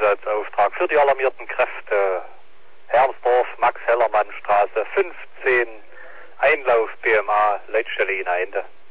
Einsatzauftrag für die alarmierten Kräfte. Hermsdorf, Max-Hellermann-Straße 15, Einlauf BMA, Leitstelle in Einde.